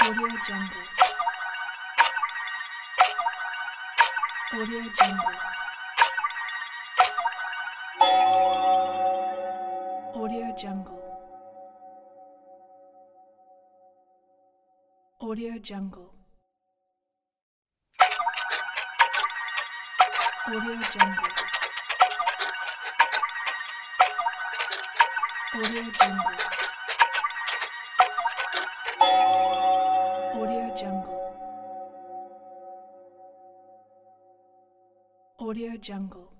Audio Jungle. Audio Jungle. Audio Jungle. Audio Jungle. Audio Jungle. Audio Jungle. Audio Jungle. Audio Jungle.